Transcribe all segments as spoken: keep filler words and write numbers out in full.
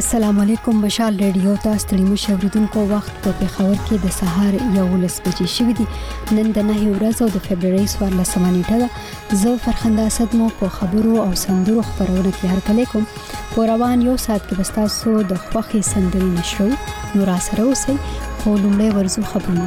السلام علیکم. مشال ریډیو تاسو ته مو شوریدونکو وخت په پېښور کې د سهار یو لس بجې شوې دي. نن د نه ورځ او د فبرवरी څوارلسمه نیټه ده. زه فرخنده اسد مو په خبرو او سندرو خبرونه کې هرکلی کوم. په روان یو ساعت کې بستاسو د خوښي سندري نشرو نو را سره اوسئ. خو لومړی ورزو خبرونه.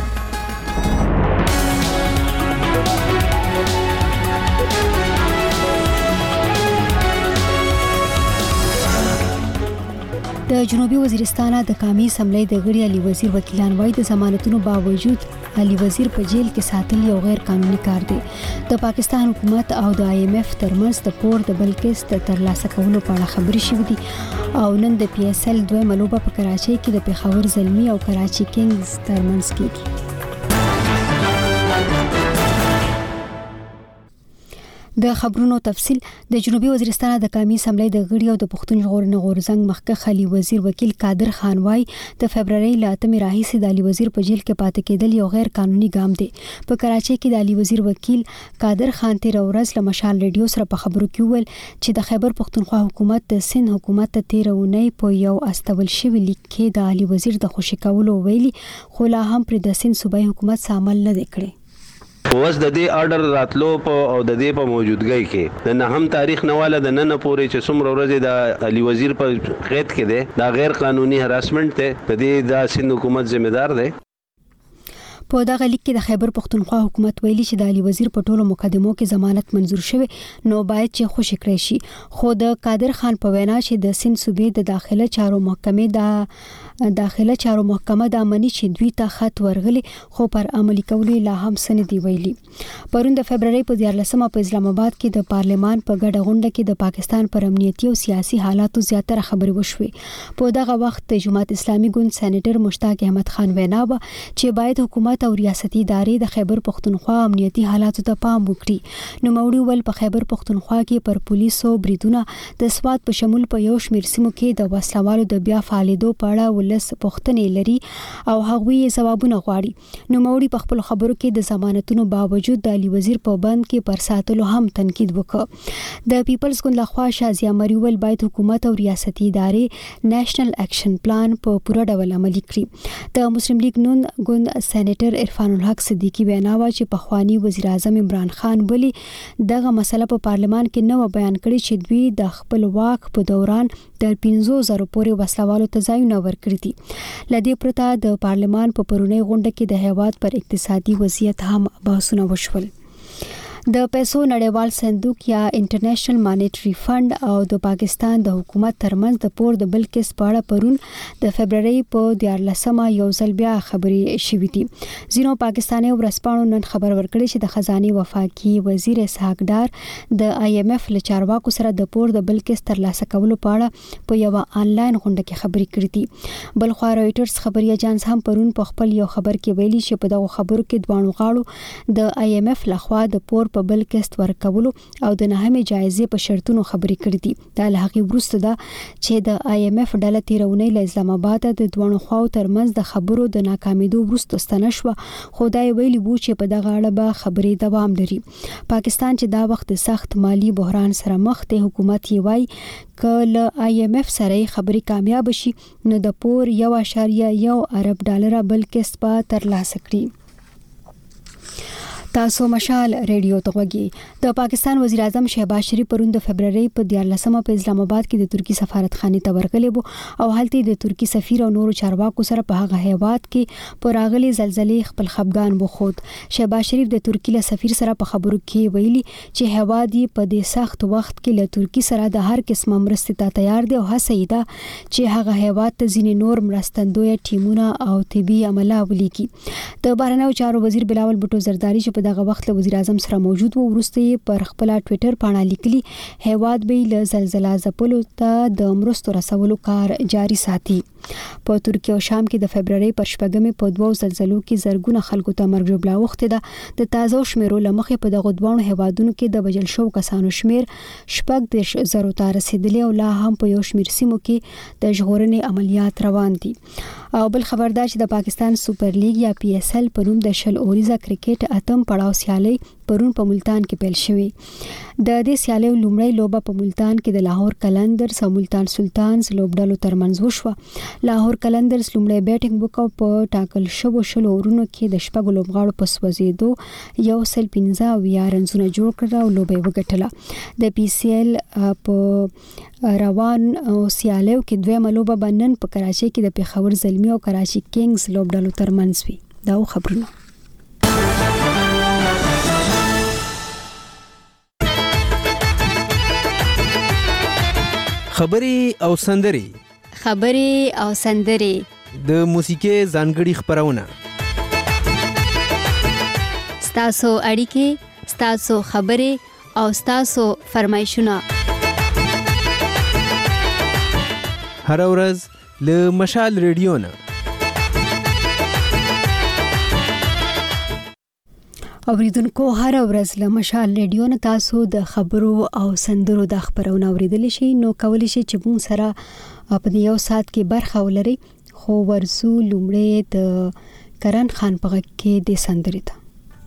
د جنوبي وزیرستان د قومي اسمبلی د غړي علي وزیر وکیلان وايي د ضمانتونو باوجود علي وزیر په جیل کې ساتل یو غیر قانوني کار دی. د پاکستان حکومت او د آی ایم ایف ترمنځ د پور د بلکې د ترلاسه کولو په اړه خبرې شوې دي او نن د پی ایس ایل دوه ملوبه په کراچۍ کې د پېښور زلمی او کراچي کینګز ترمنځ کېږي. د خبرونو تفصيل. د جنوبي وزیرستان د قومي اسمبلی د غړي او د پښتون ژغورنې غورزنګ مخکښ علي وزیر وکیل قادر خان وايي د فبرवरी لاتمې راهیسې د علي وزیر په جیل کې پاتې کېدل یو غیر قانوني ګام دی. په کراچۍ کې د علي وزیر وکیل قادر خان تیر ورځ له مشال ریډیو سره په خبرو کې وویل چې د خیبر پښتونخوا حکومت د سند حکومت ته تیر اونۍ په یو استول شوی لیک کې د علي وزیر د خوشی کولو ویلي خو لا هم پر د سند صوبایي حکومت عمل نه کړی. اوس د دې آرډر راتلو په او د دې په موجودګۍ کې د نهم تاریخ نواله د نن پورې چې څومره ورځې د علي وزیر په قید کې دی دا غیر قانوني هراسمنټ دی. د دې د سند حکومت ذمہ دار دی. په دغه لیک کې د خیبر پښتونخوا حکومت ویلي چې د علي وزیر په ټولو مقدمو کې ضمانت منزور شوی نو باید چې خوشی کړی شي. خو د قادر خان په وینا چې د سند صوبې د داخله چارو محکمې د داخله چارو محکمه د امني چې دوی ته خط ورغلي خو پر عملي کولو لا هم سن دی ویلي. پرون د فبرवरी په دیارلسمه په اسلام آباد کې د پارلمان په ګډه غونډه کې د پاکستان پر امنیتي او سیاسي حالاتو زیاتره خبرې وشوې. په دغه وخت د جماعت اسلامي ګوند سېنیټر مشتاق احمد خان وینا و چې باید حکومت او ریاستي ادارې د خیبر پښتونخوا امنیتي حالاتو ته پام وکړي. نو موري ول په خیبر پښتونخوا کې پر پولیسو بریدونه د سواد په شمول په یو شمېر سیمو کې د وسلوالو د بیا فعالیدو په اړه ولس پوښتنې لري او هغوی ځوابونه غواړي. نو موري په خپل خبرو کې د ضمانتونو باوجود د علي وزیر په بند کې پر ساتلو هم تنقید وکړ. د پیپلز ګوند لخوا شازیا مری ول باید حکومت او ریاستي ادارې نېشنل اکشن پلان په پوره ډول عملي کړي. د مسلم لیگ نون ګوند سېنیټر عرفان الحق صدیقی وینا و چې پخوانی وزیر اعظم عمران خان ولی دغه مسله په پارلمان کې نو بیان کړی چې دوی د خپل واک په دوران تر پنځه زره پورې وسلوالو ته ځایونه ورکړي دي. لدې پرته د پارلمان په پرونی غونډه کې د هیواد پر اقتصادي وضعیت هم بحثونه وشول. د پیسو نړیوال صندوق یا انټرنیشنل مانیټری فند او د پاکستان د حکومت ترمنځ د پور د بل کیس په اړه پرون د فبرवरी په دیارلسمه یو ځل بیا خبرې شوې دي. ځینو پاکستاني ورسپانو نن خبر ورکړی چې د خزانه وفاقي وزیر اسحاق ډار د آی ایم ایف له چارواکو سره د پور د بل کیس ترلاسه کولو په اړه په یو آنلاین غونډه کې خبرې کړې دي. بل خو رويټرز خبري اجانس هم پرون په خپل یو خبر کې ویلي چې په دغه خبرو کې دوانو غاړو د آی ایم ایف لخوا د پور په بل کېست ورکولو او د نهمې جایزې په شرطونو خبرې کړې دي. دا له هغې وروسته ده چې د آی ایم ایف ډله تیرونی له اسلام آباد د دوانو خواو ترمنځ د خبرو د ناکامیدو وروسته ستنه شوه خو دا یې ویلي وو چې په دغه اړه به خبرې دوام لري. پاکستان چې دا وخت د سخت مالی بحران سره مخ دی حکومت یې وایي که له آی ایم ایف سره خبرې کامیاب شي نو د پور یو اعشاریه یو ارب ډالر بل کېست به ترلاسه کړي. تاسو مشال ریډیو ته غوږی. د پاکستان وزیر اعظم شهباز شریف پرون د فبرवरी په دیارلسمه په اسلام آباد کې د ترکی سفارتخانه ته ورغلی وو او هلته د ترکی سفیر او نورو چارواکو سره په هغه هیواد کې پر راغلي زلزلې خپل خفګان وخود. شهباز شریف د ترکی له سفیر سره په خبرو کې ویلي چې هیواد یې په دې سخت وخت کې له ترکی سره د هر قسم مرستې ته تیار دی او هڅه یې ده چې هغه هیواد ته ځینې نور مرستندوی ټیمونه او طبي عمله ولیکي. د بهرنیو چارو وزیر بلاول بوټو زرداری چې دغه وخت له وزیر اعظم سره موجود وو وروسته پر خپل ټوئیټر باندې لیکلي هیواد به له زلزلہ ځپلو ته د مرستو رسولو کار جاري ساتي. په ترکیه او شام کې د فبرवरी پر شپږمې په دوو زلزلو کې زرګونه خلکو ته مرګ ژوبلا وخته ده. د تازه شمیرو لمخې په دغه دوه هیوادونو کې د وژل شو کسانو شمیر شپږ دیرش زرو ته رسیدلی او لا هم په یو شمیر سیمو کې د ژغورنې عملیات روان دي. او بل خبردار چې د پاکستان سوپر لیګ یا پی ایس ایل په نوم د شل اوریزه کرکټ اتم پړاو سیالي پرون په ملتان کې پیل شوې. د دې سیالیو لومړی لوبه په ملتان کې د لاهور کلندرز او ملتان سلطانز لوبډلو ترمنځ وشوه. لاهور کلندرز لومړی بیټینګ وکړ په ټاکل شوو شلو اورونو کې د شپږو لوبغاړو په سوځېدو یو سل پنځه اویا رنزونه جوړ کړل او لوبه یې وګټله. د پی سی ایل په روان سیالیو کې دویمه لوبه به نن په کراچۍ کې د پېښور زلمي او کراچي کینګز لوبډلو ترمنځ وي. دا خبرونه خبري او سندري خبري او سندري د موسیقي ځانګړي خبرونه ستاسو اړیکې ستاسو خبري او ستاسو فرمایشونه هر ورځ له مشال ریډیو نه اوریدونکو هر ورځ له مشال ریډیو نه تاسو د خبرو او سندرو د خبرونه اوریدل شي. نو کولی شي چې مون سره په یو ساعت کې برخه ولري. خو ورزو لومړی د کرن خان په غږ کې د سندرې ته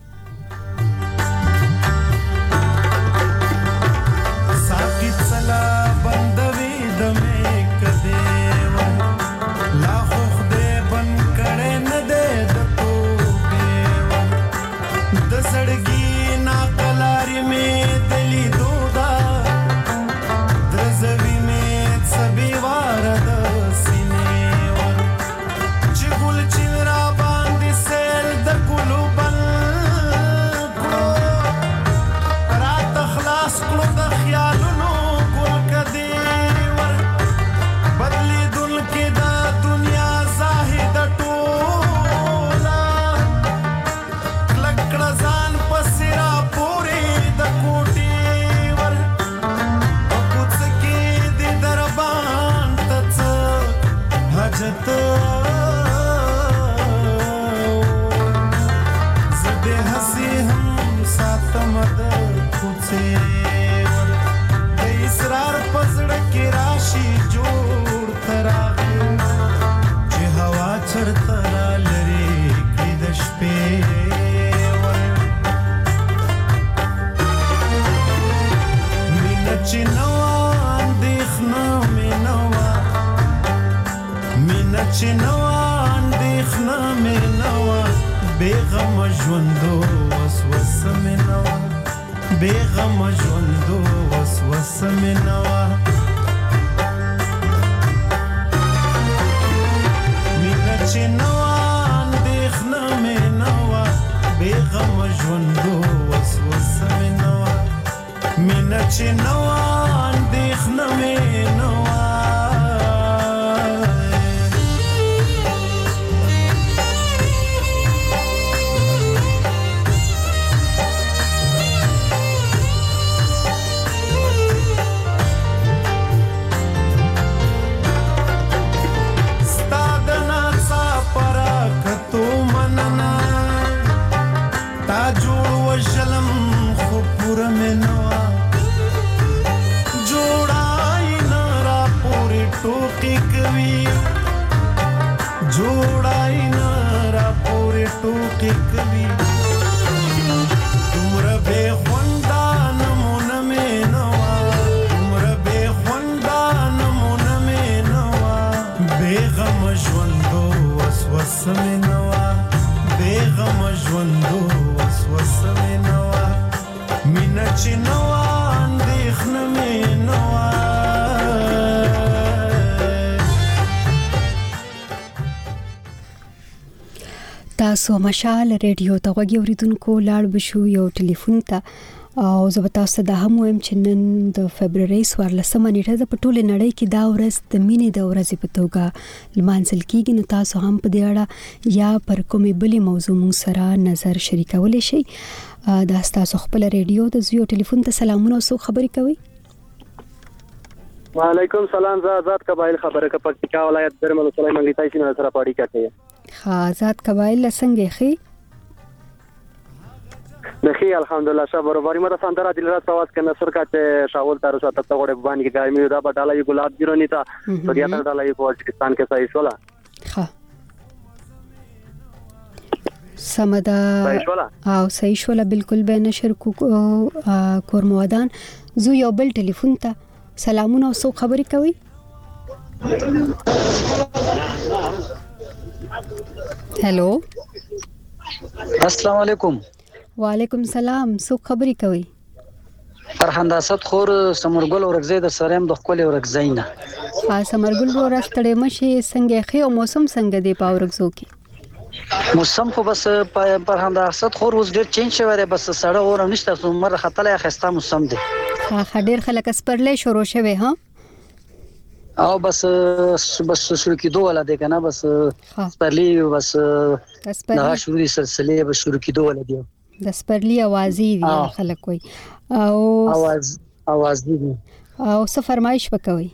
تاسو مشال ریډیو ته غوږی اوریدونکو لاړ بشو یو ټلیفون ته او زه به تاسو ته هم وایم چې نن د فبرवरी څوارلسمه نیټه د پټول نړۍ کې دا ورځ د مینې د ورځې په توګه لمانځل کیږي. نو تاسو هم په دې اړه یا پر کومې بلې موضوع مو سره نظر شریکولی شئ. دا تاسو خپل ریډیو د زیو ټلیفون ته سلامونه او سو خبرې کوي. وعلیکم سلام. زه آزاد قبایل خبره کوم پکتیکا ولایت درمل سلای منګیتای سینه سره پاړی کوي. ها آزاد قبایل څنګه خي نخي الحمدلله شبر وری مده سندره دلرات سواز کنه سرکته شاول تر سات ته وړ باندې کې ګرمي دا بټاله یو ګلاب جیرونی تا سوریا ته ډاله یو پاکستان کې صحیح ولا ها سمدا صحیح شولا او صحیح شولا بالکل به نشر کو کورمودان زو یو بل ټلیفون ته سلامونه او سو خبرې کوي. هلو السلام علیکم. وعلیکم سلام. سو خبرې کوي. فرهنګ اسد خور سمرګل ورغزې د سریم د خپل ورغزینا ها سمرګل ورستړې مشه څنګه خې او موسم څنګه دی پاورغزو کې؟ موسم خو بس فرهنګ اسد خور اوس ډیر چینج شوی دی، بس سړه اور نشته، سمره خطلې خسته موسم دی. ها خډیر خلک سپرلې شروع شوه ها او بس بس شروع کیدو ولا دی کنه، بس سپرلی بس دا شروع سلسله به شروع کیدو ولا دی. د سپرلی اوازې دی خلک وای او आवाज आवाज دی او څه فرمایش وکوي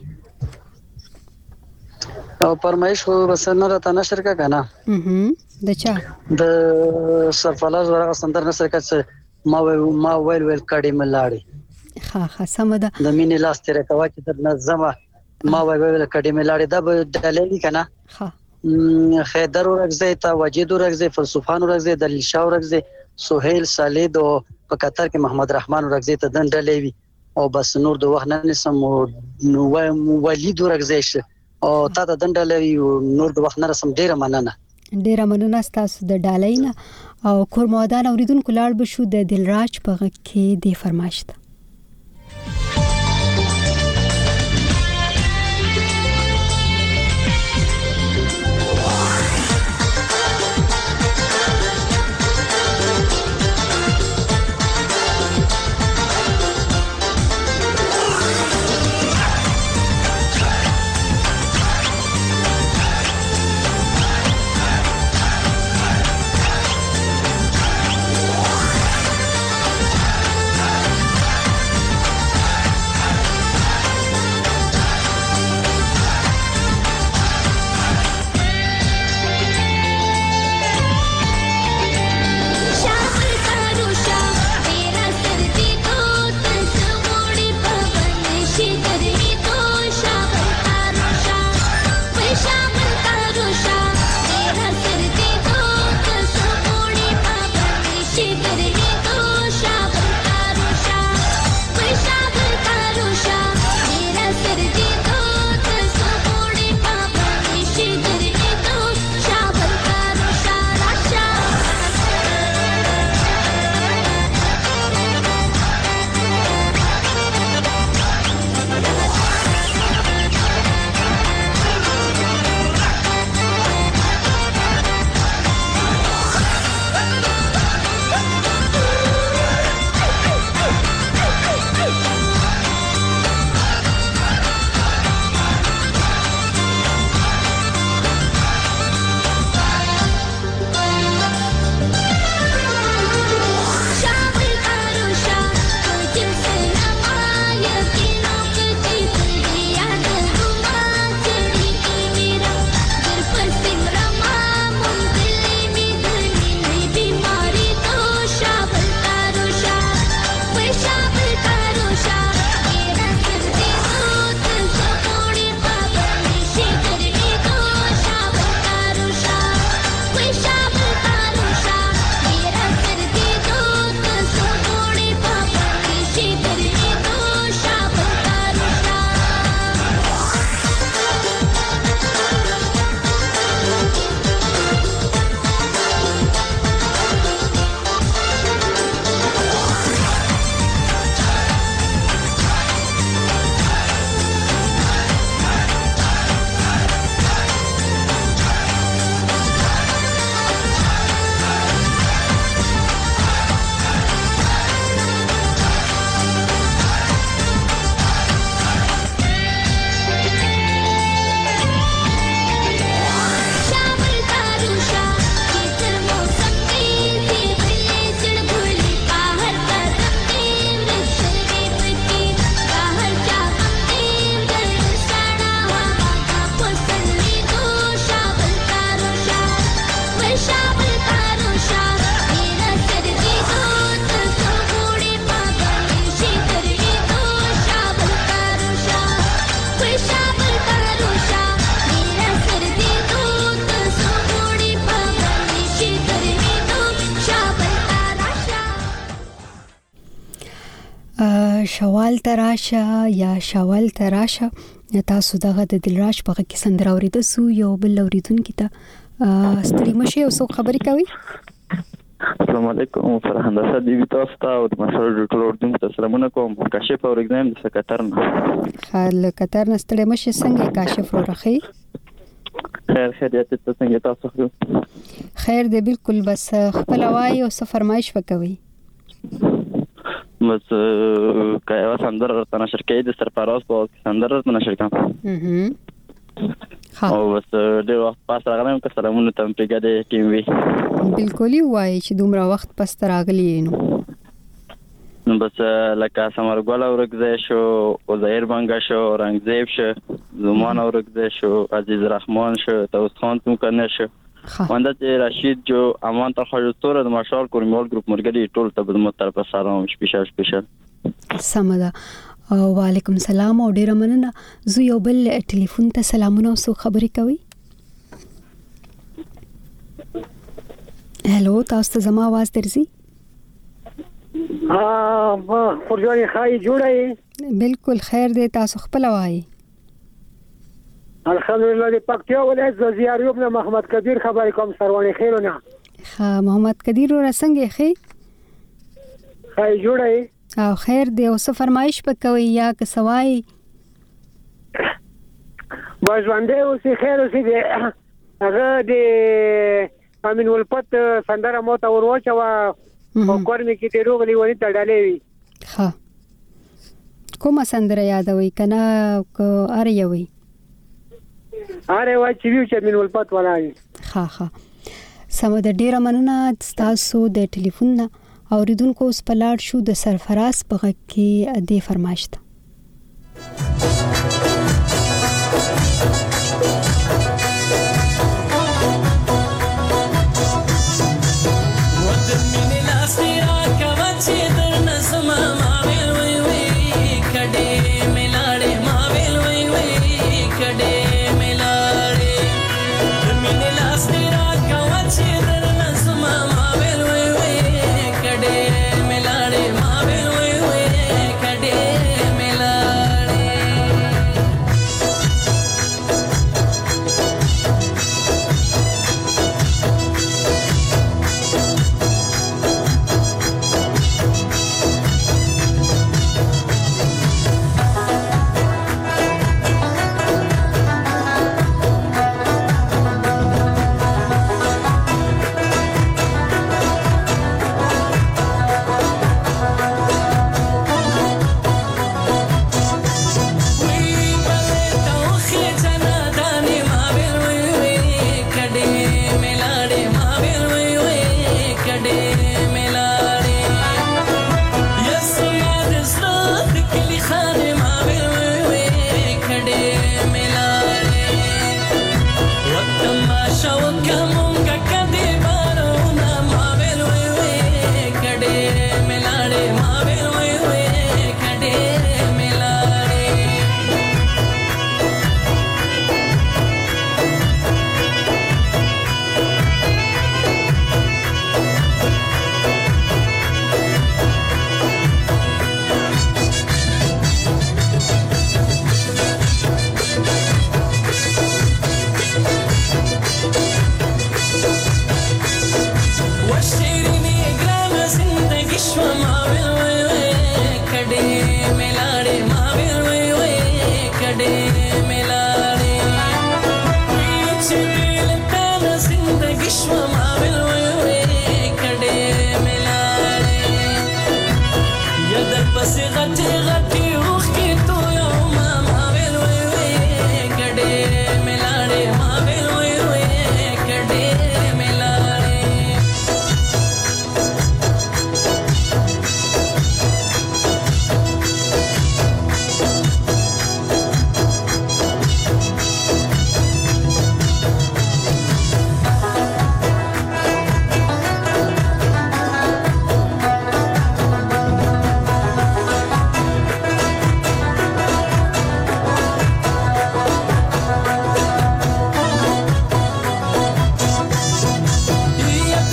او فرمایش خو بس نه راته نشر کا کنه اها د چا د سرفلاز ورغه سندر نشر کا ما ما ویل ویل کډی ملاړي ها ها سمدا د مینې لاس تیر کوا چې د نظم ما ویل ویل کډی ملاړي دا دللی کنه ها خیدر ورغزه تا وجید ورغزه فلسفان ورغزه دلیل شاه ورغزه سہیل سالید او په قطر کې محمد رحمان ورغزه ته دندلې وی او بس نور د وخت نه نسم نو ولید ورغزه او تا ته دندلې نور د وخت نه رسم ډیره مننه ډیره مننه تاسو د ډالاینا او کورمودان اوریدونکو لاړ بشو د دلراج په غږ کې د فرمایشت. شوال تراشه یا شوال تراشه تاسو دغه د دلراج په کې سندره اوریدو سو یو بل اوریدونکو ته ستړي مشه او څو خبرې کوي. السلام علیکم فرهنده صدیقی تاسو ته او د مشر ټول اردوونکو ته سلامونه کوم. کاشف اور ایگزام د سکتر نه خل کتر نه ستړي مشه څنګه کاشف ورخی خیر خیریت ته څنګه تاسو خو خیر دی بالکل بس خپل وای او څه فرمایش وکوي. بس کایو سندر ورته نشر کوي د سرپرست په سندر ورته نشر کوم. ها او بس ډېر وخت پاس راغلم که سلامونه ته پیګه د ټیم وی بالکل وای چې دومره وخت پس راغلی نو نو بس لکه سمرګول اورګزې شو او ظاهر بنگا شو رنگزیب شو زمان اورګزې شو عزیز رحمان شو توس خان تم کنه شو وندت رشید جو امان تا خجستور د مارشال کورمول ګروپ مرګري ټول ته د مو طرف سلام سپیشل سپیشل سمدا وعلیکم السلام او ډیر مننه. زه یو بل ټلیفون ته سلامونه او خبرې کوي. هلو تاسو ته زما आवाज درځي؟ ها ما خورجاني خای جوړه بالکل خیر دی تاسو خپل وایي. الحمدلله د پکتیا ولایت زیاریوب نه محمد کبیر خبرې کوم سروانی خیرونه. ها محمد کبیر ور څنګه خې؟ خای جوړه او خیر دی او څه فرمایش پکوي یا که سوای بازوانده او سي خیر او سي هغه د امین ولپت سندره مو ته ورواچو او کورمي کې ته روغلي ونی تړلې وي. ها کومه سندره یادوي کنه اره یوي اره وا چې ویو چې امین ولپت ولای. ها ها سم د ډیره مننه تاسو د ټلیفون نه اوریدونکو سپلاړ شو د سرفراز په غږ کې د فرمایش ته.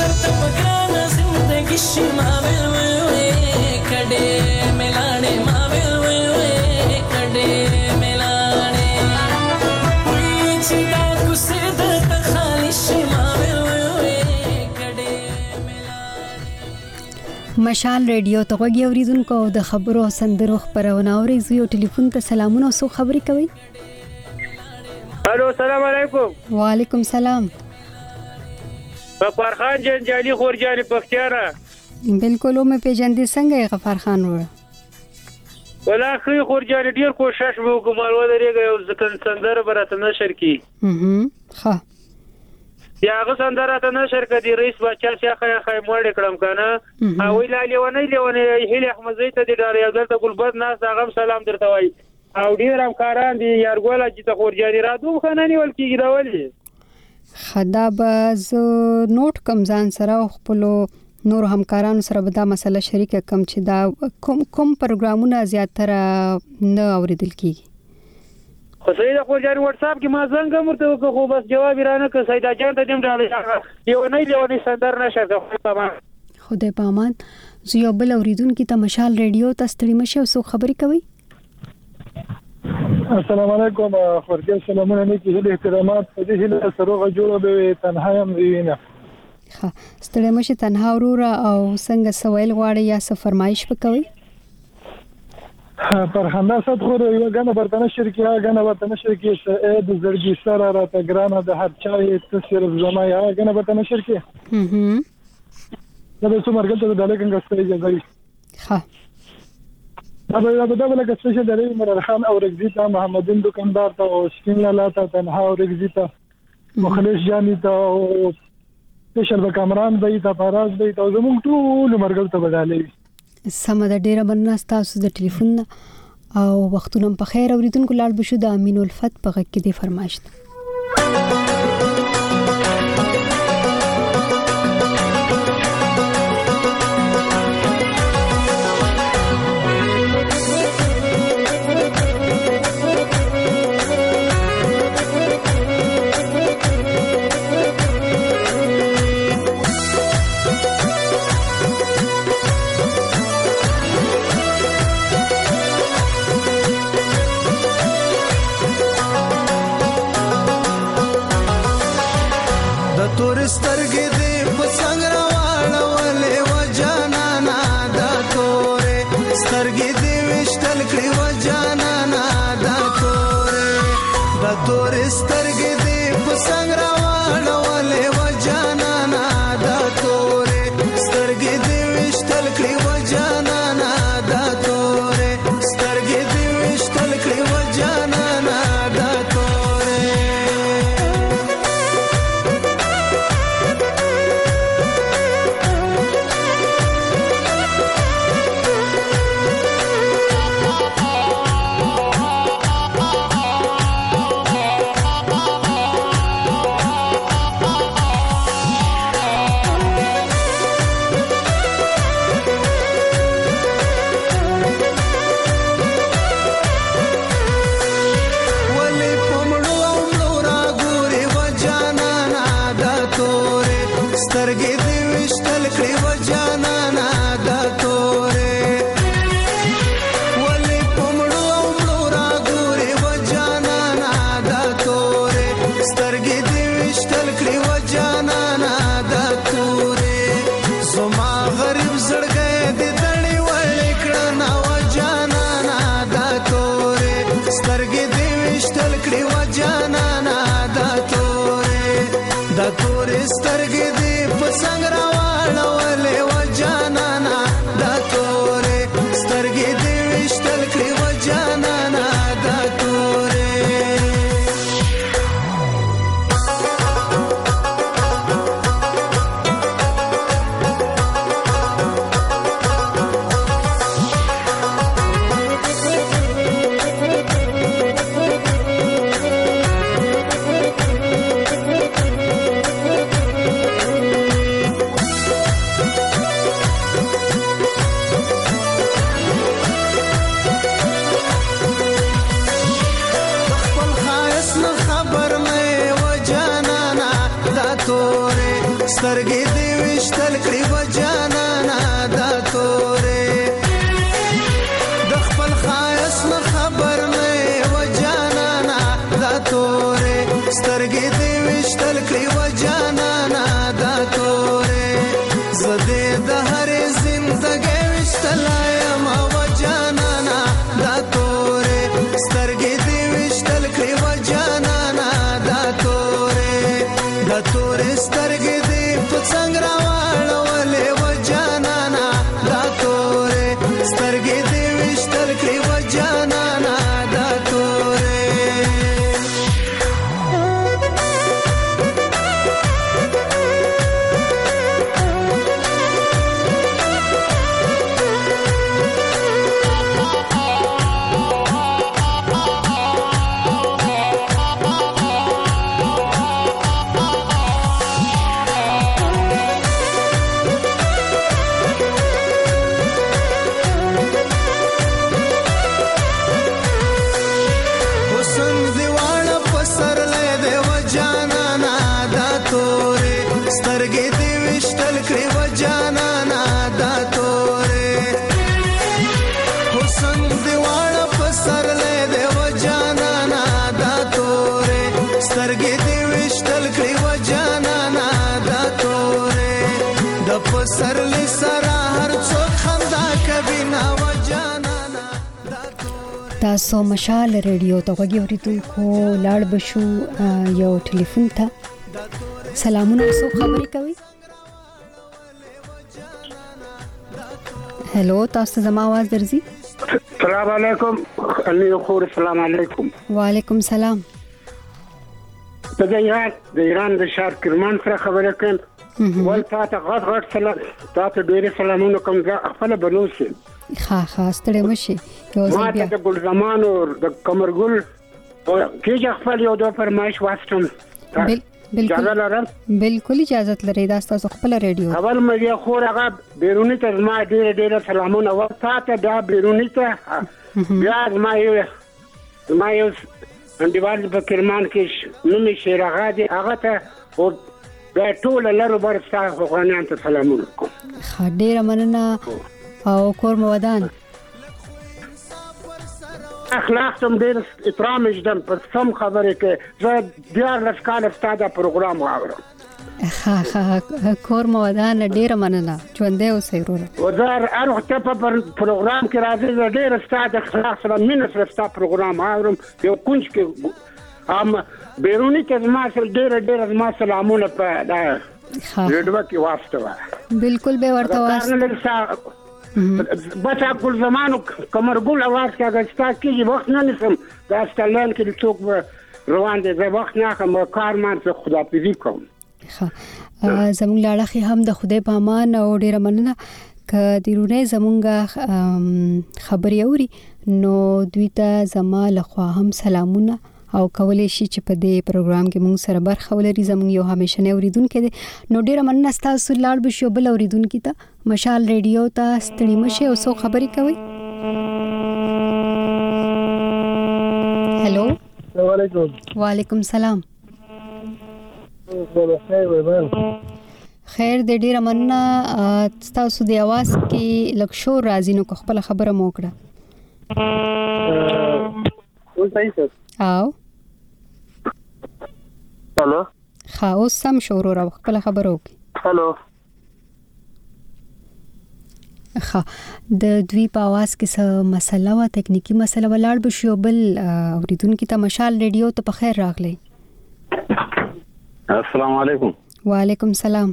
Shima, Kade, Melane, Mave. مشال ریډیو ته غوږی اوریدونکو د خبرو سندرو خبرونه اوري زیو ټلیفون ته سلامونه او سو خبري کوي. الو السلام علیکم. وعلیکم سلام. غفار خان جنجالی خورجانی پختیارا. بالکل او مې پیژندې څنګه غفار خان وره. ولا خو خورجانی ډیر کوشش مو کومال ودرېږي او ځکه سندره برته نشر کی. هم ها. یا هغه سندره ته نشر کړي رئیس بچا چې خای خای مړ کړم کنه او ویلا لیونه لیونه هله احمد زید ته ډار یو دلته ګلبد ناس هغه سلام درته وای او ډیر هم کاران دي یارګول چې ته خورجانی را دوه خنانی ول کیږي راولي. خدا باز نوٹ کم ځان سره خپل نور همکارانو سره به دا مسله شریکه کم چې دا کوم کوم پروګرامونه زیاتره نه اوریدل کیږي. خو سید خورجانی واتس اپ کې ما څنګه مرته خو بس جواب رانه ک سید اجان ته دیم ډاله یو نه لیونی سندر نشه خو پامان خدای پامان زیو بل اوریدونکو ته مشال ریډیو ته ستړي مشه او سو خبري کوي. السلام علیکم خورجی سلامونه نیکی هله احترامات په دې هله سروغه جوړه به تنها هم وینه. ها ستړي مشه تنها ورور او څنګه سوال غواړي یا څه فرمایش وکوي. پر خندا صد خو یو غنه برتنه شرکیه غنه برتنه شرکیه ته د زړګي سره راته ګرانه د هر چا یې تصویر زما یا غنه برتنه شرکیه. هم دا به څومره ګټه ده لکه څنګه ستړي ها دا به دا به لکه څه درې عمر خان او رگزیتا محمدین دکاندار ته او سکین لاله ته تنها او رگزیتا مخلص جانی ته او سپیشل کامران به ته فراز به ته زموږ ټول مرګل ته بدالې. سم د ډیره مننه تاسو د ټلیفون او وختونه په خیر اوریدونکو لاړ بشو د امین الفت په غږ کې دی فرمایش. سترګې دې په څنګه واړولې و جانانا دا تورې سترګې دې وشتل کړې و جانانا دا تورې دا تورې سترګې دې په څنګه واړولې و جانانا دا تورې سترګې دې وشتل کړې و جانانا دا تورې سترګې دې وشتل کړې و جانانا دا سترګې دې وشتل کړې و جانانا دا تورې ولې پمړو مړو را ګورې و جانانا دا تورې سترګې دې وشتل کړې و جانانا دا تورې زما غریب زړګې دې دړې وړې کړنا و جانانا دا تورې سترګې دې وشتل کړې و جانانا دا تورې دا تورې سترګې څنګه واړولې و جانانا دا تورې سترګې دې وشتل کړې و جانانا دا تورې. سترګې دې وشتل کړې و جانانا دا تورې د خپل خایس نه خبر نه و جانانا دا تورې سترګې دې وشتل کړې و جانانا دا تورې زده د هر زنده پسرلی سره هر څوک خندا کوي نا وجانانا. تاسو مشال ریډیو ته غوږی اوریدونکو لاړ بشو یو ټلیفون ته. سلامونه، څوک خبرې کوي؟ هلو، تاسو زما आवाज درځي؟ السلام علیکم. علي خور السلام علیکم. وعلیکم سلام. د ایران د ایران د شهر کرمان سره خبرې کوم. ول تاسو غټ غټ سلام تاسو ډېر سلامونه کوم. خپل بنوسي ها ها ستړي مشي. یو ځل بیا د ګل زمان او د قمرګل کېږي خپل یو د فرمایش واسطم. بالکل بالکل اجازه لري. دا تاسو خپل ریډیو اول مې خور هغه بیرونی ته ما ډېر ډېر سلامونه ورته دا بیرونی ته بیا ما یو ما یو انډیوال په کرمان کې نومي شیرغا دي هغه ته او دا ټول لرو برستا خوانان ته سلامونه کوم. ډېر مننه او کور مو ودان. اخلاق تم ډېر احترام جدم په سم خبره کې زه بیا لسکاله ستاده پروګرام واورم. ها ها کور مو ودان. ډېر مننه. ژوندې اوسئ وروره. وزار ارغ ته په پروګرام کې راځي. ډېر ستاده اخلاق سره مين سره ستا پروګرام واورم. یو کونج کې ام بیرونی کې ما سره ډېر ډېر ما سلامونه په دا ریډیو کې واسطه. بالکل به ورته واسطه. بچا ګل زمانو قمرګل اواز کې اگستا کې وخت نه نسم دا ستلان کې څوک روان دي. زه وخت نه کوم کار مان څه خداحافظي کوم. ها زموږ لاړه هم د خدای په امان او ډیره مننه ک دیرونه زمونږه خبري اوري نو دوی ته زما لخوا هم سلامونه او کولې شي چې په دې پروګرام کې موږ سره برخه ولري. زموږ یو همیشنه اوریدونکو دی نو ډیره مننه تاسو لاړ بشو بل اوریدونکو ته. مشال ریډیو ته ستړي مشه او څو خبري کوي. هلو، السلام علیکم. وعلیکم سلام. خیر دې ډیره مننه. تاسو د आवाज کې لکشور راځي نو خپل خبره مو کړه. اوس صحیح څه او هلو ها اوس سم شروع را خپل خبرو کې. هلو ها د دوی په आवाज کې څه مسله و تکنیکی مسله ولاړ بشو بل اوریدونکو ته. مشال ریډیو ته په خیر راغلی. السلام علیکم. وعلیکم سلام.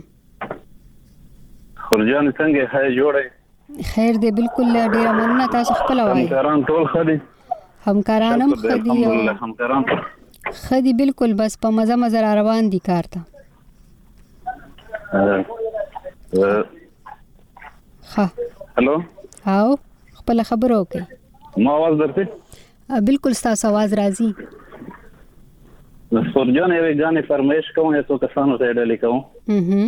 خورجان څنګه ښه جوړه؟ خیر دی بالکل ډیره مننه. تاسو خپل وایي همکاران ټول ښه دي؟ همکارانم ښه دي او همکاران ښه دي بالکل. بس په مزه مزه را روان دي کار ته. ها هلو او خپل خبرو کې ما आवाज درته بالکل تاسو आवाज راځي. د خورجان یې ځانې فرمایش کوم یو کسانو ته ډالې کوم. اها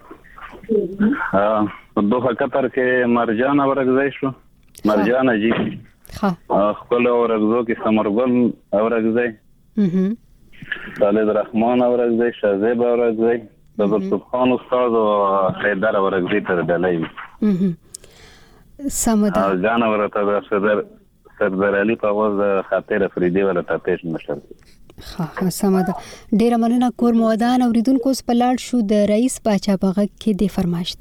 ها په دوه قطر کې مرجان اورګځای شو. مرجان جی ها خپل اورګزو کې سمرګل اورګځای. اها خالد رحمان اورګځای. شازیب اورګځای. د سبحان استاد او حیدر اورګځای ته ډالې. اها سمدا ځان ورته د سردار سردار علي په आवाज خاطر افریدي ولا تاسو مشر. ها سمدا ډیره مننه. کور مودان اوریدونکو سپلاړ شو د رئیس باچا باغ کې د فرمایشت.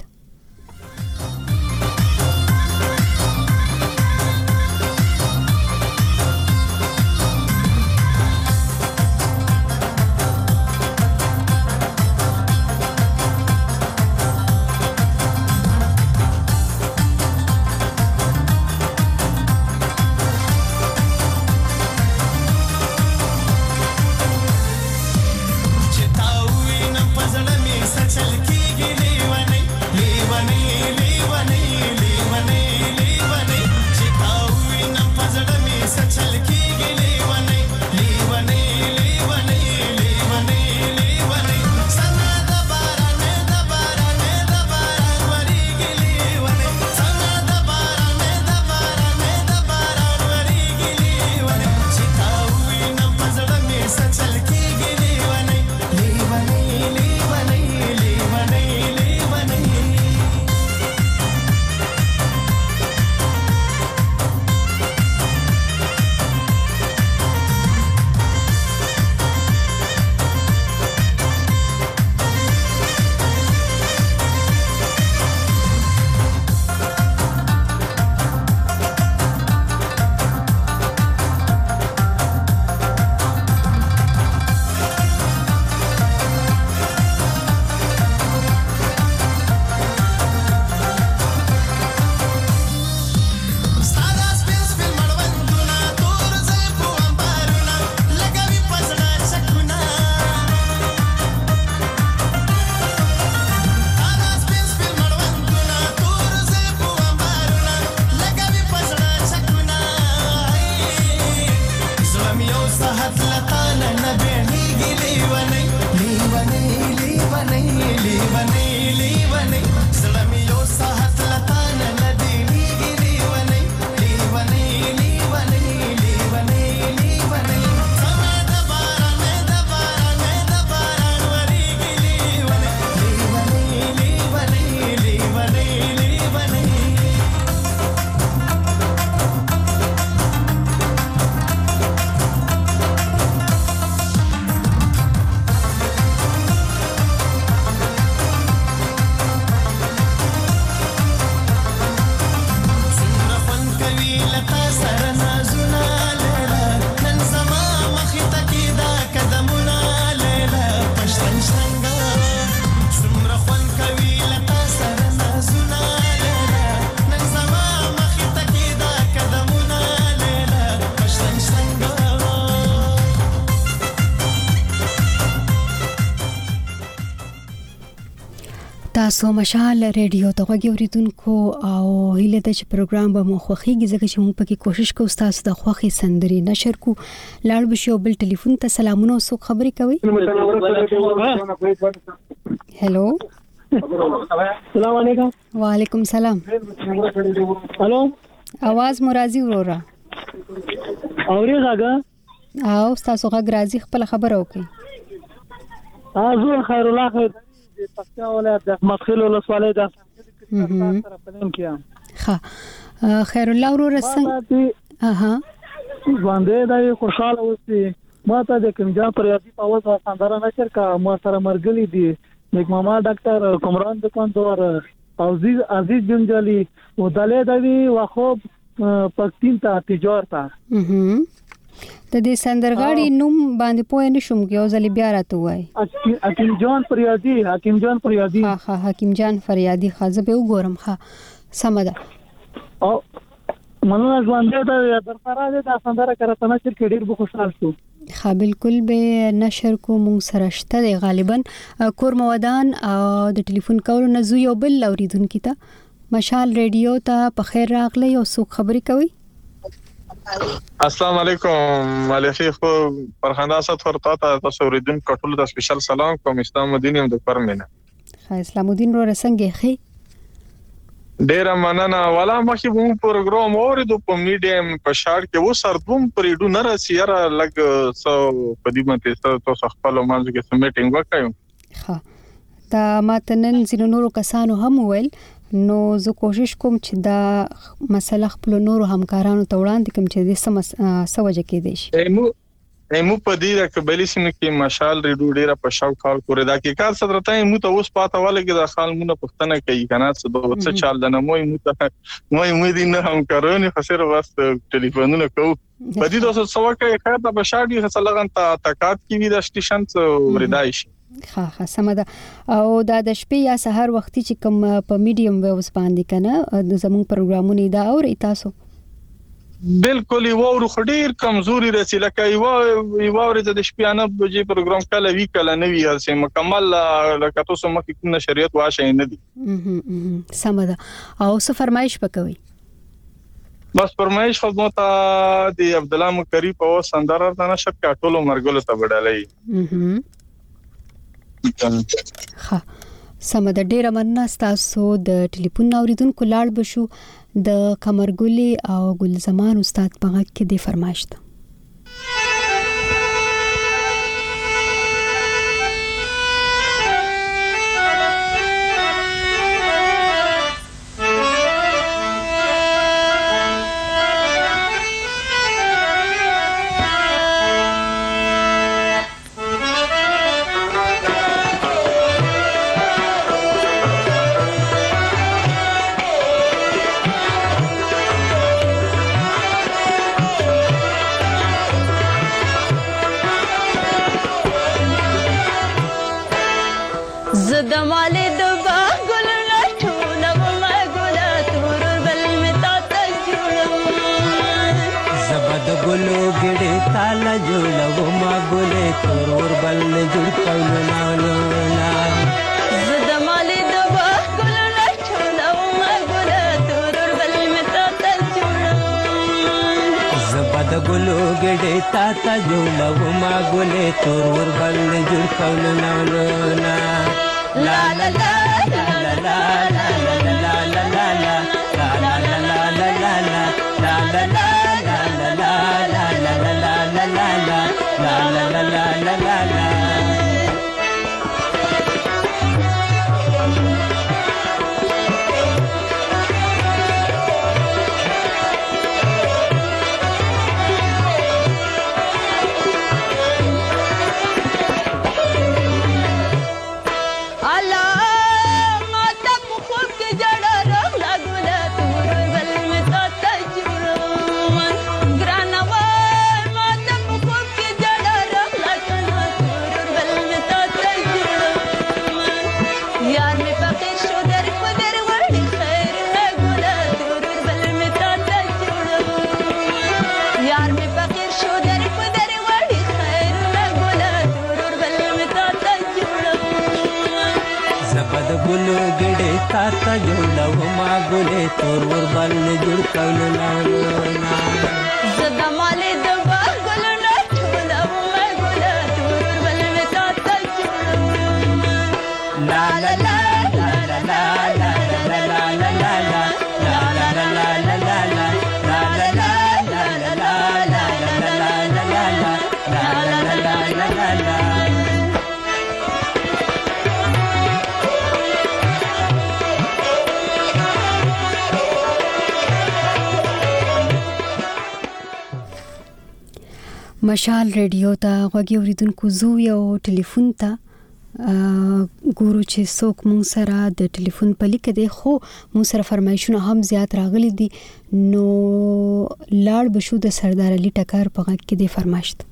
چتا وینم پزړه می سچل کیږي لیوانه تاسو مشال ریډیو ته غوږی اوریدونکو او هیله ده چې پروګرام به مو خوښیږي ځکه چې موږ پکې کوشش کوو تاسو د خوښي سندري نشر کو لاړ بشو بل ټلیفون ته سلامونه او څوک خبرې کوي هلو السلام علیکم وعلیکم سلام هلو आवाज مرازي ورورا اوري غاګه او تاسو غږ راځي خپل خبره وکي ازو خیر الله خیر د پښتو ولایت د مدخل ولسوالۍ د سره پلان کیا ها خیر الله ورور څنګه اها باندې دا خوشاله اوسئ ما ته د کوم ځای پر یادي په وځه سندره نشر کا ما سره مرګلي دي نیک ماما ډاکټر کمران دکاندار عزیز عزیز جنجالي ودلې دوی واخو پښتین ته تجارت اها د دې سندرغاړي نوم باندې پوه نه شوم کې او ځلې بیا راته وای حکیم جان فریادي حکیم جان فریادي ها ها حکیم جان فریادي خازه به وګورم ها سمده او مننه ژوندې دا در سره د سندره کرته نشر کې ډیر به خوشاله شو ها بالکل به نشر کو مونږ سره شته غالبا کور مودان او د ټلیفون کولو نه زو یو بل اوریدونکو ته مشال ریډیو ته په خیر راغلی او څوک خبرې کوي السلام علیکم علیخی خو فرخنده اسد ورته تاسو اوریدون کټول د سپیشل سلام کوم اسلام الدین هم د پرمنه ها اسلام الدین رو رسنګ خي ډیر مننه والا مخې وو پروګرام اوریدو په میډیم په شار کې وو سردوم پرېډو نه رسیره لګ سو پدیمته تاسو خپل مانځ کې سمیټینګ وکړم ها دا ماتنن زینو نورو کسانو هم ویل نو زه کوشش کوم چې دا مسله خپل نورو همکارانو ته وړاندې کوم چې د سم سوجه کې دي شي ایمو ایمو په دې د قبلي سم کې مشال ریډو ډیره په شاو کال کړی دا کې کار صدرته ایمو ته اوس پاته واله کې د خالمونه پښتنه کوي کنه څه دوه څه چال د نمو ایمو ته مو ایمو دې نه همکارونه خسر واست ټلیفونونه کو په دې دوه څه وکړي خیر د بشاړي خصلغان ته تکات کې وی د سټیشن څو ورډای شي ها ها سمده او دا د شپې یا سحر وختي چې کوم په میډیم ویوز باندې کنه د زمون پروګرامونه دا اور تاسو بالکل یو خډیر کمزوري رسي لکه یو یو ورځ د شپې نه بجې پروګرام کله وی کله نه وی هر څه مکمل لکه تاسو مخکې کوم شریعت واشه نه دي سمده او څه فرمایش وکوي بس فرمایش خدمت د عبد الله مکری په سندره د نشر کټولو مرګلو ته وډالای ها سمده ډیره مننه تاسو د ټلیفون اوریدونکو لاړ بشو د کمرګلی او ګل زمان استاد په غږ کې د فرمایش ته تا جوړو ما ګلې تور بل جوړ کول نه لا لا لا لا لا لا لا لا لا لا تا جوړو ما ګلې تور ور باندې جوړ کولو نه زدا مالې د باغ ګلونه ټوله ما ګله تور ور باندې تا تا جوړو لا لا لا لا لا لا لا لا لا لا لا لا مشال ریډیو ته غوږی اوریدونکو زو یو ټلیفون ته ګورو چې څوک مون سره د ټلیفون په لیک دی خو مون سره فرمایشونه هم زیات راغلي دي نو لاړ بشو د سردار علي ټکر په غږ کې دی فرمایشت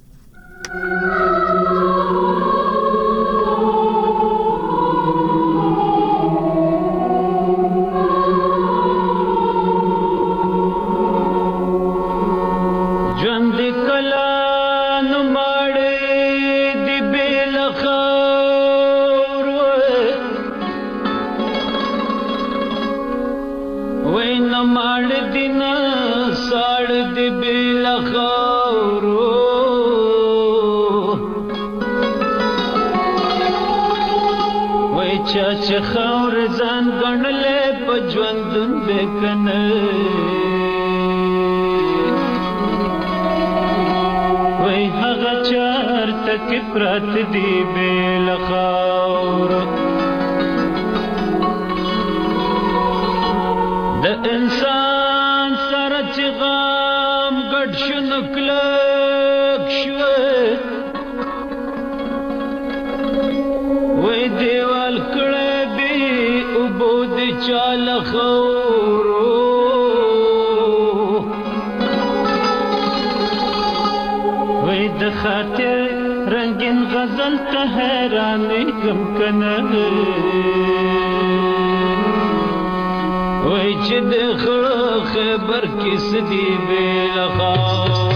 چې خور ځان ګڼلې په ژوندون بکنه وای هغه چارته کې پرات دی بل خور د انسان سره چې غم ګډ شنو کلک شو وای دیوال کړه چال خورو وای د خاطر رنگین غزل ته حیران کم کنه وای چې د خبر کیس دی بل خور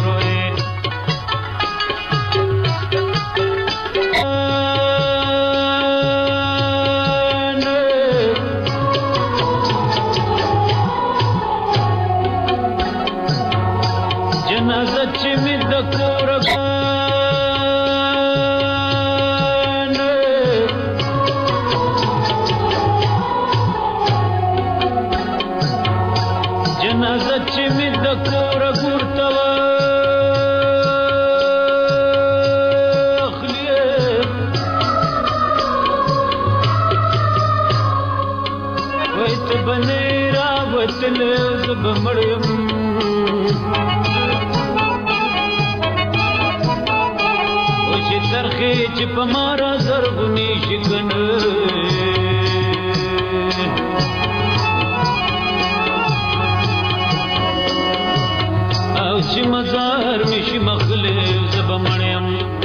چې په مارا زرغونی شګن او چې مزار مشي مخله زب مړیم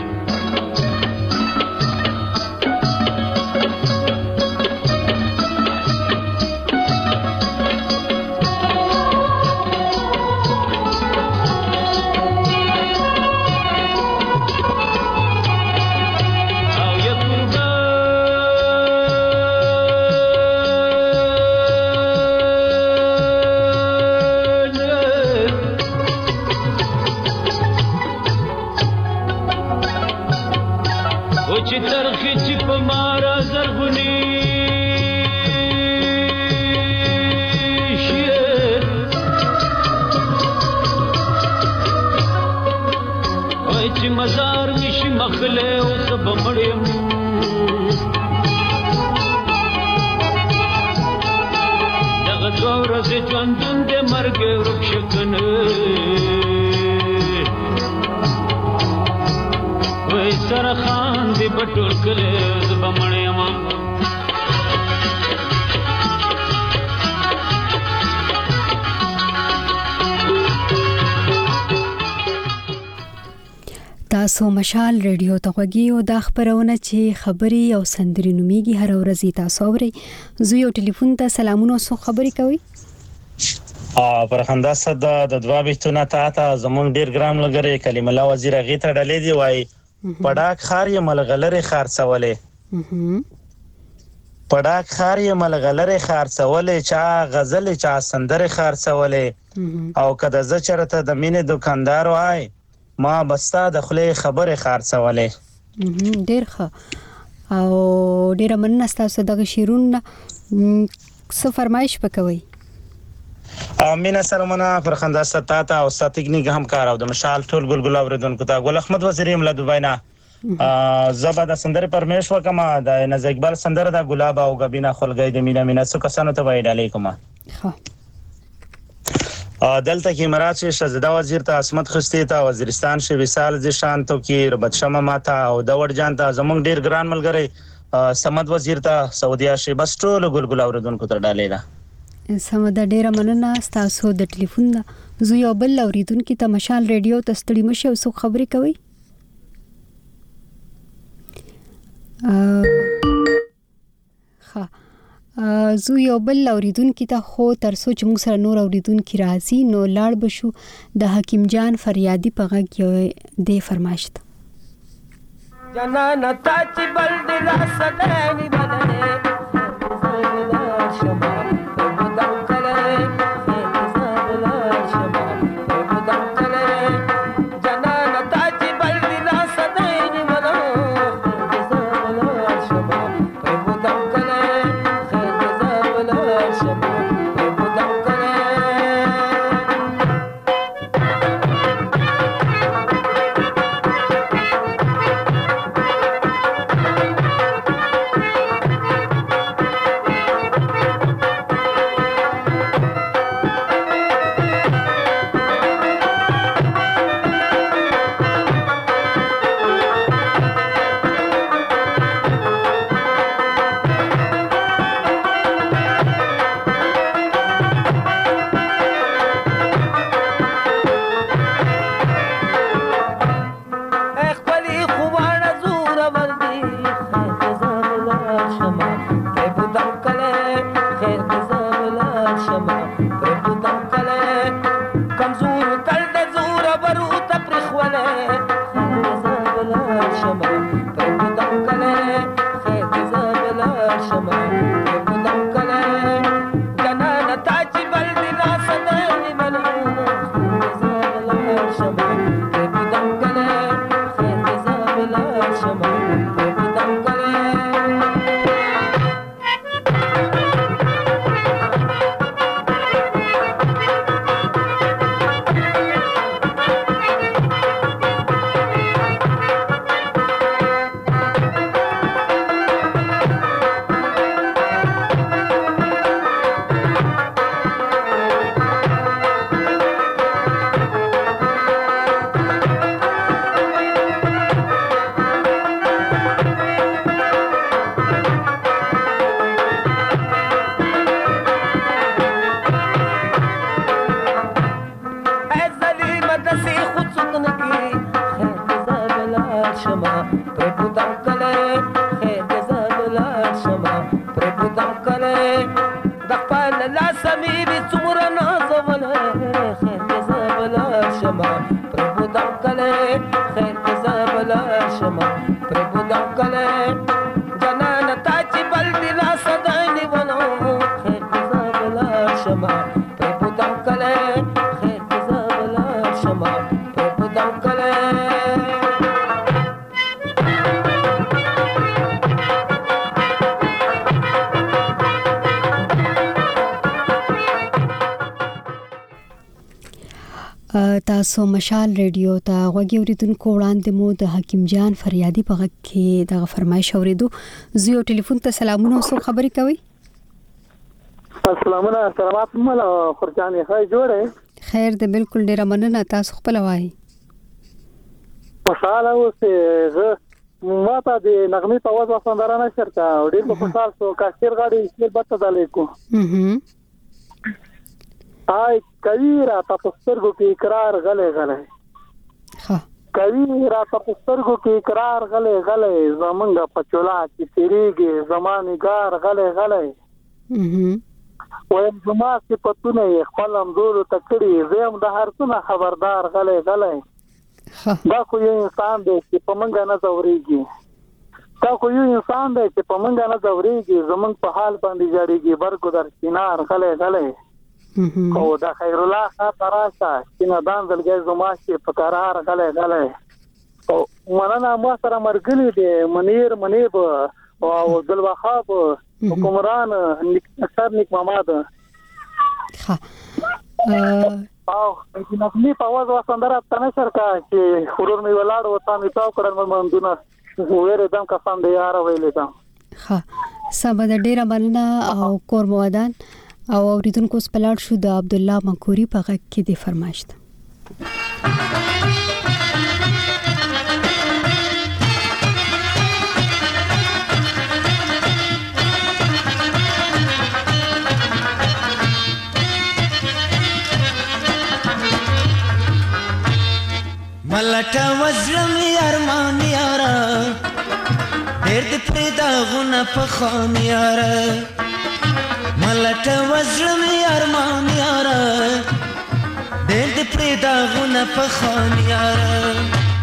تاسو مشال ریډیو ته غوږی او د خبرونه چې خبري او سندري نوميږي هر ورځ تاسو اوري زه یو ټلیفون ته سلامونه سو خبري کوي ا پرخنده صد د دوا بیتونه ته زمونږ ډیر ګرام لګره کلمه الله وزیر غی ته ډلې دی وای پډاک خار یې ملغلره خار سواله پډاک خار یې ملغلره خارڅولې چا غزل چا سندره خارڅولې او کده ز چرته د مینې دکاندار وای ما بستا د خله خبره خارڅولې. ډیر ښه او ډیر مننه تاسو دغه شیرونه څه فرمایش وکوي. امینه سلامونه فرخنده ستا ته او ستګنی هم کار او د مشال ټول ګلګل اوریدونکو ته ګل احمد وزیریم له دوبای نه زبا د سندره پرمیش وکما د نز اقبال سندره د ګلاب او غبینا خلګی د مینا مینا څو کسانو ته وای علیکم. ها دلته کې مراد شهزاده وزیر ته عصمت خستی ته وزیرستان شي وسال ز شانتو کې ربت شمه ماته او د وړجان ته زمونږ ډیر ګران ملګری سمد وزیر ته سعودیا شي بس ټول ګلګل اوریدونکو ته ډالې ده. سمد ډیره مننه تاسو د ټلیفون زو یو بل اوریدونکو ته مشال ریډیو ته ستړي مشه او څو خبرې کوي. ها زو یو بل اوریدونکو ته خو تر سوچ موږ سره نور اوریدونکو راځي نو لاړ بشو د حکیم جان فریادي په غږ یو د فرمایش ته جنان تاچ بل دل سدانی بدنه شما بدم کله زبلا شما بدم کله جنان تاچ بل دل سدانی بدنه زبلا شما بدم کله زبلا شما بدم کله تاسو مشال ریډیو ته غوږی اوریدونکو وړاندې مو د حکیم جان فریادي په غږ کې د فرمایش اوریدو زیو ټلیفون ته سلامونه او خبرې کوي. السلامونه سلامات مله خورجان ښه جوړه خیر ده بالکل ډیره مننه تاسو خپل وایي. خوشاله اوسه زه ما ته د نغمې په وځه سندره نشر کا ډیر په خوشاله سو کاشیر غاړي چې بته دالیکو آی کوي را تاسو سترګو کې اقرار غلې غلې ها کوي را تاسو سترګو کې اقرار غلې غلې زمونږ په چولا کې تیریږي زمانه ګار غلې غلې ویم زما صفتونه خپل امزور تکړی زم د هر څه خبردار غلې غلې دا خو یو انسان دی چې په منګه نه زوريږي تا خو یو انسان دی چې په منګه نه ځوريږي زمونږ په حال باندې جاریږي برګو در سینار غلې غلې او دا خیر الله خاطر راشه چې نه دان دلګي زما چې په قرار غلې غلې او مننه ما سره مرګلي دي منیر منیب او دلوخاب حکمران اکثر نیک محمد ها او چې نغمه په आवाज وسندره تنشر کا چې خورور می ولاړ و تا می تاو کړل مندونه وېره دم کا فهم دی یار ویلې دا ها سبا د ډیره مننه او کور موادان او اوریدونکو سپلاړ شو د عبد الله مکوري په غږ کې دی فرمایشت ملټه وزلم ارمان یارا ډېر دې پرېدا غونه په خان یارا ملټه وزلم ارمان یارا ډېر دې پرېدا غونه په خان یارا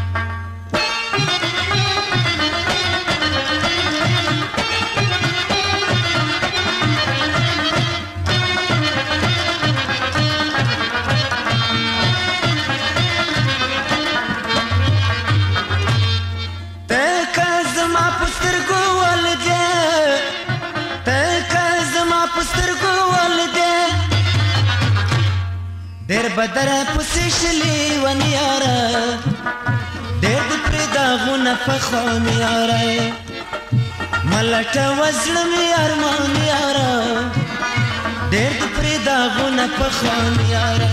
ډېر بدر پسې شلې ونیاره ډېر دې پرېدا غونه په خان یاره ملټه وزلم ارمان یاره ډېر دې پرېدا غونه په خان یاره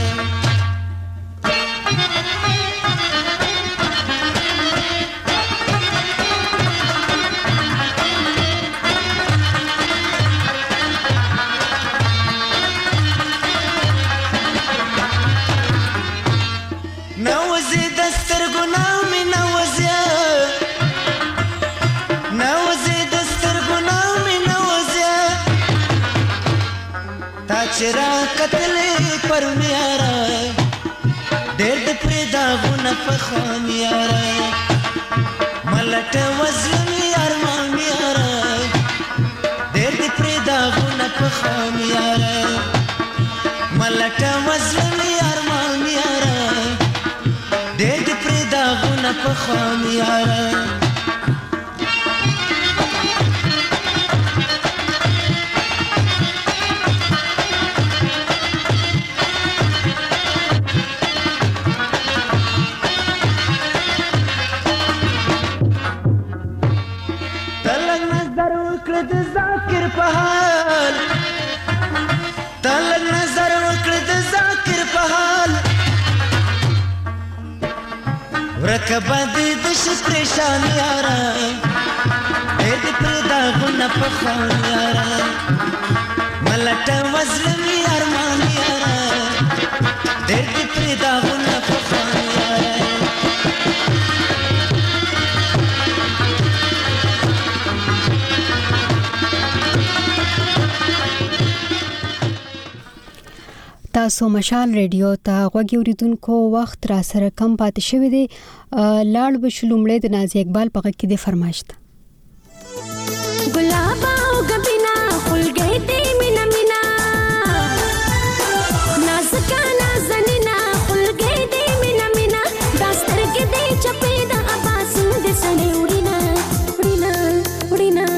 چرا قتلې پر میارا ډېر د پرېدا غونه په خان یارا ملټه وزلم ارمان یارا ډېر د پرېدا غونه په خان یارا ملټه وزلم ارمان یارا ډېر د پرېدا غونه په خان یارا ورکبادی دش پریشان یارا ډېر دې پرېدا غونه په خان یارا ملټه وزلم ارمان یارا ډېر دې پرېدا غونه په خان یارا تاسو مشال ریډیو ته غوږی اوریدونکو وخت را سره کم پاتې شوی دی لاړ به شلومړې د نازي اقبال په غږ کې دی فرمایشت ګلاب او غبینا خلګې دې مینا مینا نازکا نازنینا خلګې دې مینا مینا داستر کې دې چپې د اباس دې سړې وړینا وړینا وړینا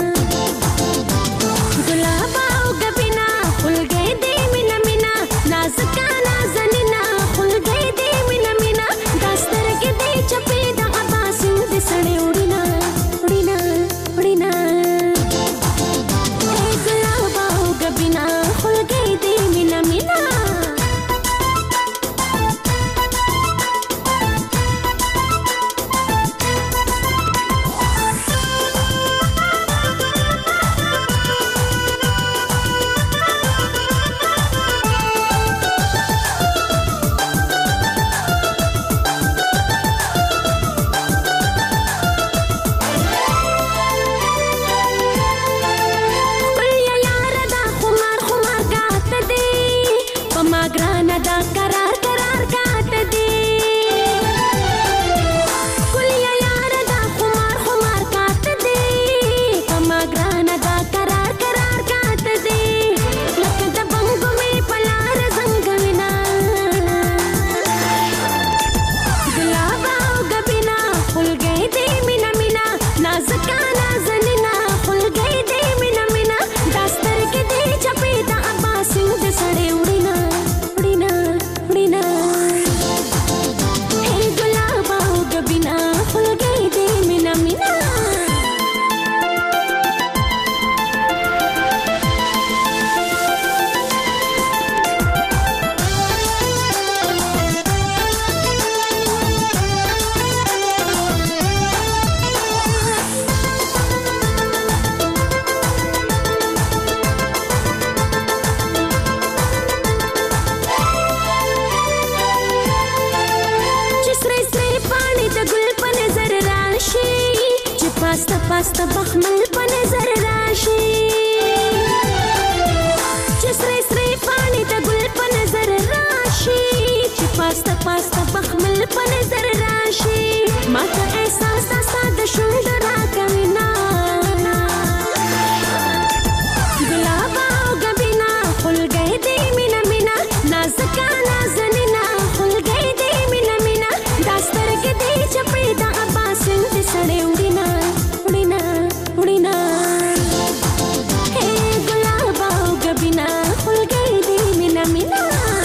ګلاب او غبینا خلګې دې مینا مینا نازکا نازنینا خلګې دې مینا مینا داستر کې دې چپې د اباس دې سړې وړینا پاست بخمل په نظر راشي چې سرې سرې پاڼې د ګل په نظر راشي چې پاست پاست بخمل په نظر راشي ما ته احساس د ساده شوند راکوي نا ګلاب او ګبینا خلګې دې مینا مینا نازکه نازنینا خلګې دې مینا مینا داسترګې دې چپې د اباسن دې سړې وډینا وډینا وډینا هې ګلاب او ګبینا خلګې دې مینا مینا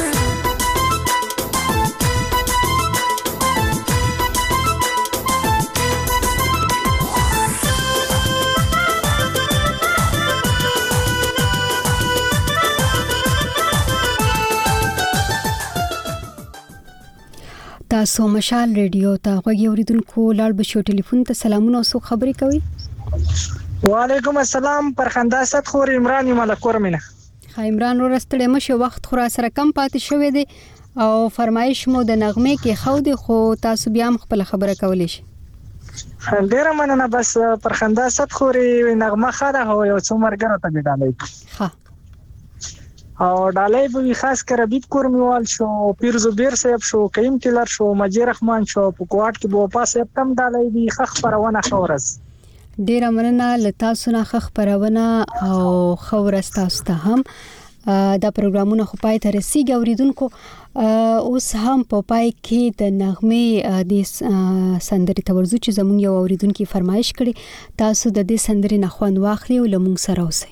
تاسو مشال ریډیو ته غوږی اوریدونکو لاړ بشو ټلیفون ته سلامونه او سو خبرې کوي. وعلیکم السلام پرخندا ست خور عمران ملکور مینه. خا عمران ورستړې مشه وخت خورا سره کم پاتې شوې دي او فرمایش مو د نغمه کې خو دي خو تاسو بیا خپل خبره کولې شي. ډیره مننه بس پرخندا ست خور نغمه خاله هو یو څو مرګره ته ډالۍ. ها او ډالۍ به خاص کر ربیب کورمیوال شو پیر زبیر صاحب شو کریم ټیلر شو مجید رحمان شو په کوټ کې بو پاسه تم ډالۍ دی خخ پرونه خورز. ډیره مننه لتا سونه خخ پرونه او خورز تاسو ته هم دا پروګرامونه خو پای ته رسیدي اوریدونکو اوس هم په پای کې د نغمه د سندري تورزو چې زمون یو اوریدونکو فرمایش کړي تاسو د دې سندري نه خوان واخلي او لمون سره اوسئ.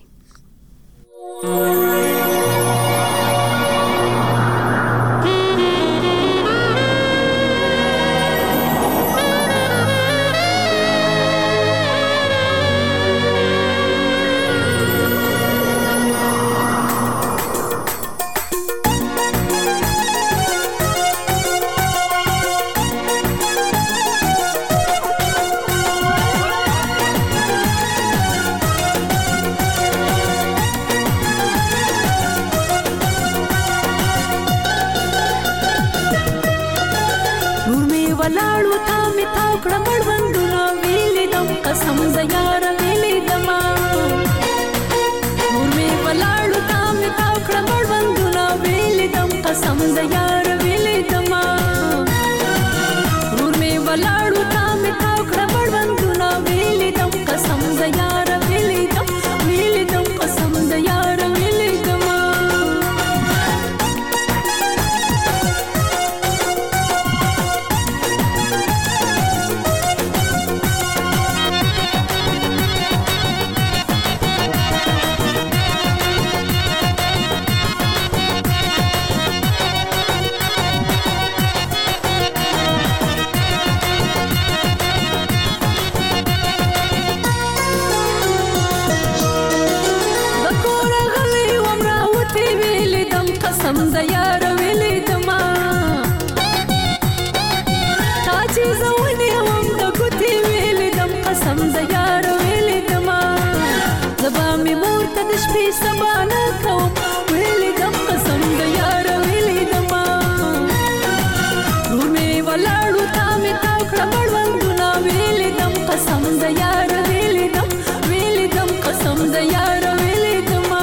ولاړو تا می تا کړه مړوندونه ویلې دم قسم ز یار ویلې دما نور می ولاړو تا می تا کړه مړوندونه ویلې دم قسم ز یار ویلې دما نور می ولاړو تا می تا کړه مړوندونه ویلې دم قسم ز یار ویلې دم ویلې دم قسم ز یار ویلې دما قسم ز یار ویلې دما تا چې زونی هم د ګوتې ویلې دم قسم ز یار ویلې دما زبا می مور ته د شپې سبا نه کوم ویلې دم قسم ز یار ویلې دما نور می ولاړو تا می تا کړه مړوندونه ویلې دم قسم ز یار ویلې دم ویلې دم قسم ز یار ویلې دما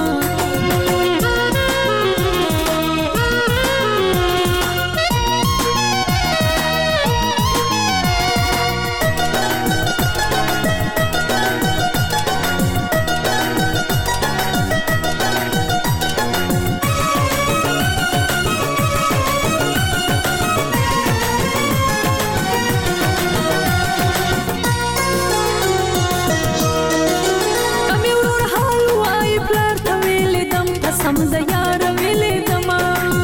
قسم ز یار ویلې دما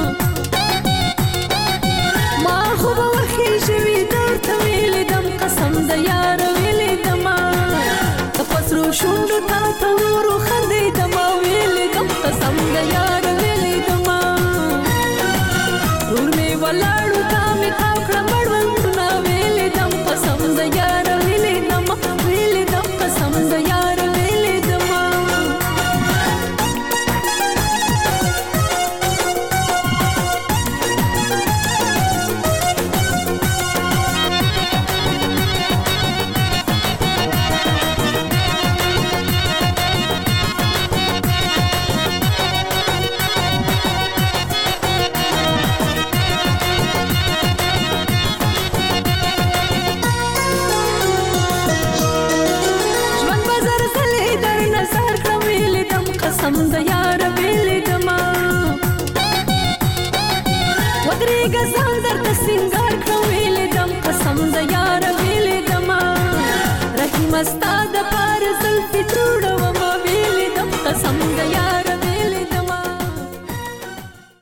ما خو به وخی شوي درته ویلې دم قسم ز یار ویلې دما د پسرو شونډو تا ته ورو خندې دما ویلې دم قسم ز یار ویلې دما ور می ولاړو تا می تا کړه مړوندونه ویلې دم قسم ز یار ویلې دما ویلې دم قسم ز یار ویلې دما ودرې غزان درته سنگار کړم ویلې دم قسم د یار ویلې دم رحیم استا د پار زلفې جوړوم ویلې دم قسم د